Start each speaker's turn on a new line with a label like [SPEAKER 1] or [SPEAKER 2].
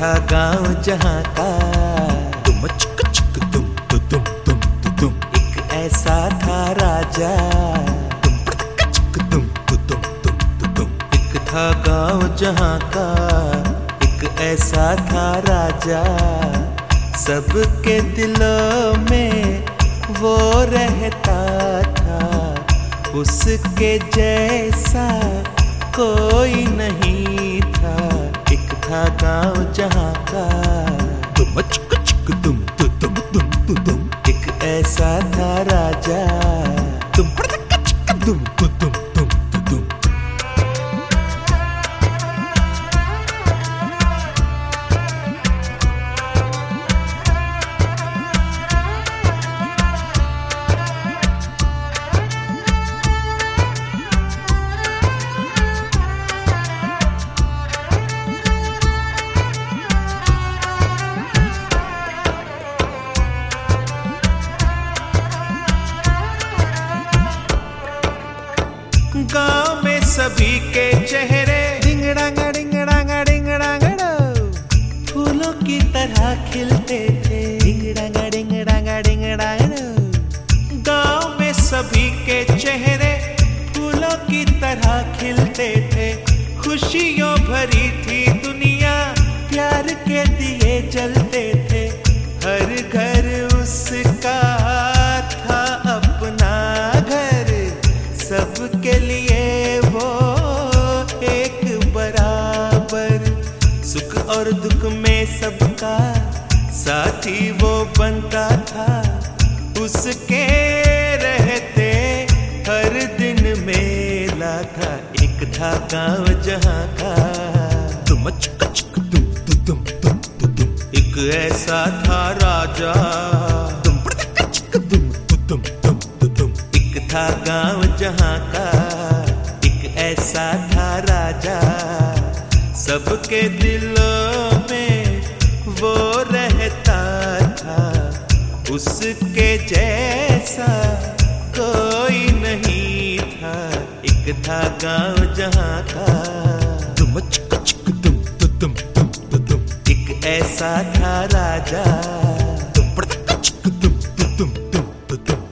[SPEAKER 1] था गांव जहां का,
[SPEAKER 2] तुम चिक चिक तुम तुम तुम तुम,
[SPEAKER 1] एक ऐसा था राजा।
[SPEAKER 2] तुम चिक तुम तुम,
[SPEAKER 1] एक था गांव जहां का, एक ऐसा था राजा। सबके दिलों में वो रहता था, उसके जैसा कोई नहीं था। एक था गांव जहां का,
[SPEAKER 2] तुम चिक चिक तुम तुम तुम,
[SPEAKER 1] एक ऐसा था राजा।
[SPEAKER 2] तुम चिक तुम तुम तुम तुम।
[SPEAKER 1] गांव में सभी के चेहरे डिंगड़ांगा डिंगड़ांगा डिंगड़ांगड़ो, फूलों की तरह खिलते थे। डिंगड़ांगा डिंगड़ांगा डिंगड़ांगड़ो, गांव में सभी के चेहरे फूलों की तरह खिलते थे। खुशियों भरी थी दुनिया, प्यार के दिए जलते थे। हर घर उसका था अपना घर, सबके लिए वो एक बराबर। सुख और दुख में सबका साथी वो बनता था, उसके रहते हर दिन मेला था। एक था गांव जहां का,
[SPEAKER 2] तुम चिक चिक तुम तुम तुम,
[SPEAKER 1] एक ऐसा था राजा।
[SPEAKER 2] तुम चिक तुम तुम,
[SPEAKER 1] एक था गांव जहां का, एक ऐसा था राजा। सबके दिलों में वो रहता था, उसके जैसा कोई नहीं था। एक था गांव जहां का,
[SPEAKER 2] तुम चिक चिक तुम तुम,
[SPEAKER 1] एक ऐसा था राजा।
[SPEAKER 2] तुम चिक तुम तुम तुम।